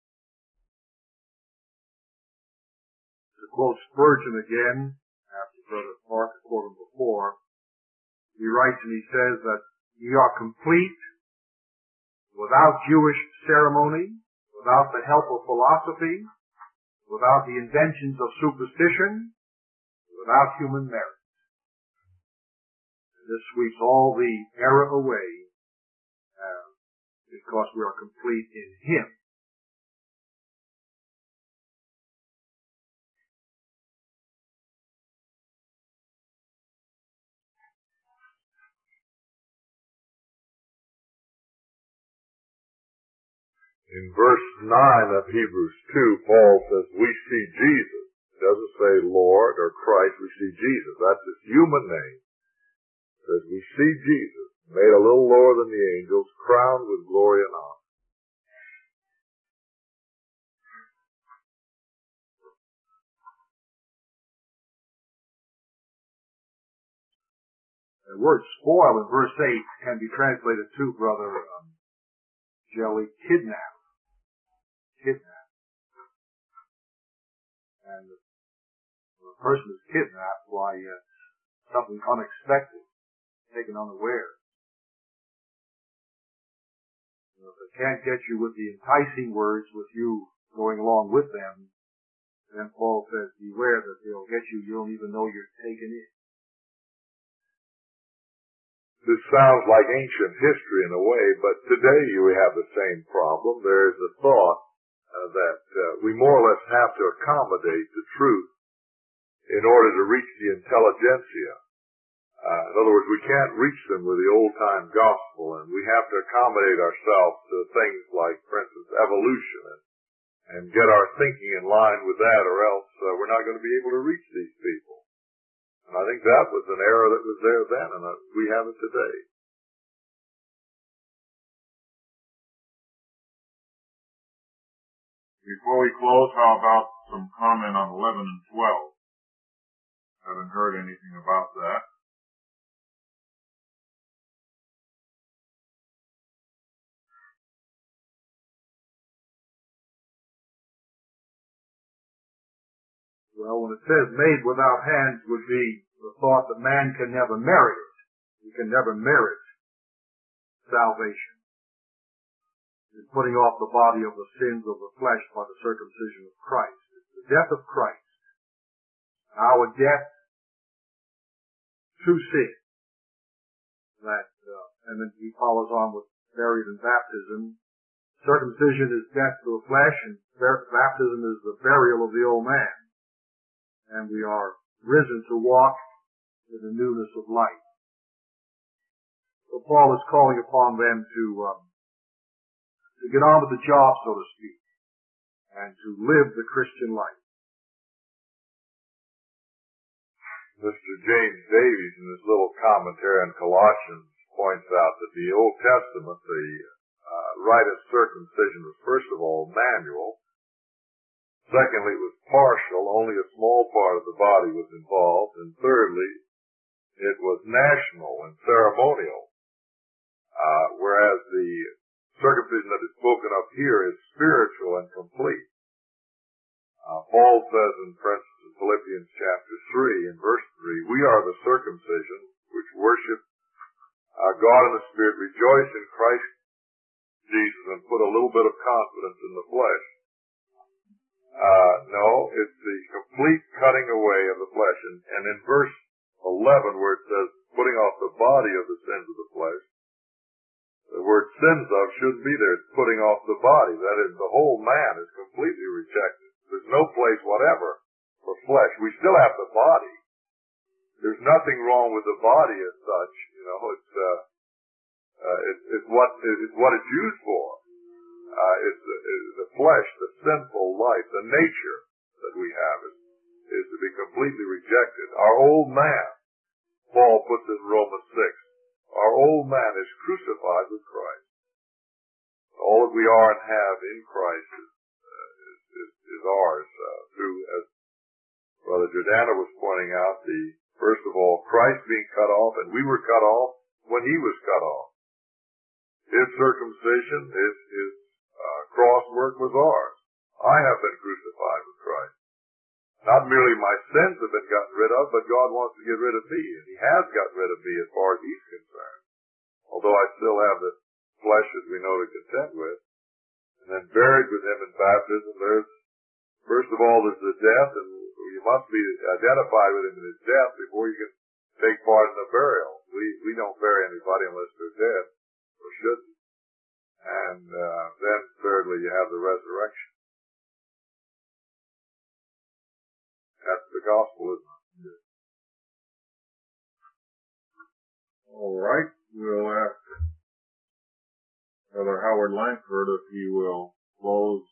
To quote Spurgeon again, after Brother Parker quoted him before, he writes and he says that ye are complete without Jewish ceremony, without the help of philosophy, without the inventions of superstition, without human merit. And this sweeps all the error away, because we are complete in him. In verse 9 of Hebrews 2, Paul says, we see Jesus. It doesn't say Lord or Christ, we see Jesus. That's his human name. It says, we see Jesus, made a little lower than the angels, crowned with glory and honor. The word spoil in verse 8 can be translated too, Brother Jelly, kidnap. Kidnap. And when a person is kidnapped, why, something unexpected, taken unaware. If they can't get you with the enticing words, with you going along with them, then Paul says, beware that they'll get you, you don't even know you're taken in. This sounds like ancient history in a way, but today we have the same problem. There is the thought that we more or less have to accommodate the truth in order to reach the intelligentsia. In other words, we can't reach them with the old-time gospel, and we have to accommodate ourselves to things like, for instance, evolution, and get our thinking in line with that, or else we're not going to be able to reach these people. And I think that was an error that was there then, and we have it today. Before we close, how about some comment on 11 and 12? Haven't heard anything about that. Well, when it says made without hands would be the thought that man can never merit it. He can never merit salvation. It's putting off the body of the sins of the flesh by the circumcision of Christ. It's the death of Christ. Our death to sin. And then he follows on with buried in baptism. Circumcision is death to the flesh, and baptism is the burial of the old man. And we are risen to walk in the newness of life. So Paul is calling upon them to get on with the job, so to speak, and to live the Christian life. Mr. James Davies, in his little commentary on Colossians, points out that the Old Testament, the rite of circumcision was first of all manual. Secondly, it was partial. Only a small part of the body was involved. And thirdly, it was national and ceremonial, whereas the circumcision that is spoken of here is spiritual and complete. Paul says for instance, in Philippians chapter 3 and verse 3, we are the circumcision which worship God in the Spirit, rejoice in Christ Jesus, and put a little bit of confidence in the flesh. No, it's the complete cutting away of the flesh. And in verse 11, where it says, putting off the body of the sins of the flesh, the word sins of shouldn't be there. It's putting off the body. That is, the whole man is completely rejected. There's no place whatever for flesh. We still have the body. There's nothing wrong with the body as such. You know, it's what it's used for. It's the flesh, the sinful life, the nature that we have is to be completely rejected. Our old man, Paul puts in Romans 6, our old man is crucified with Christ. All that we are and have in Christ is ours through, as Brother Giordano was pointing out, first of all, Christ being cut off, and we were cut off when he was cut off. His circumcision, his cross work was ours. I have been crucified with Christ. Not merely my sins have been gotten rid of, but God wants to get rid of me, and he has gotten rid of me as far as he's concerned. Although I still have the flesh, as we know, to contend with. And then buried with him in baptism, first of all, there's the death, and you must be identified with him in his death before you can take part in the burial. We don't bury anybody unless they're dead, or shouldn't. And then thirdly, you have the resurrection. That's the gospel, isn't it? All right. We'll ask Brother Howard Langford if he will close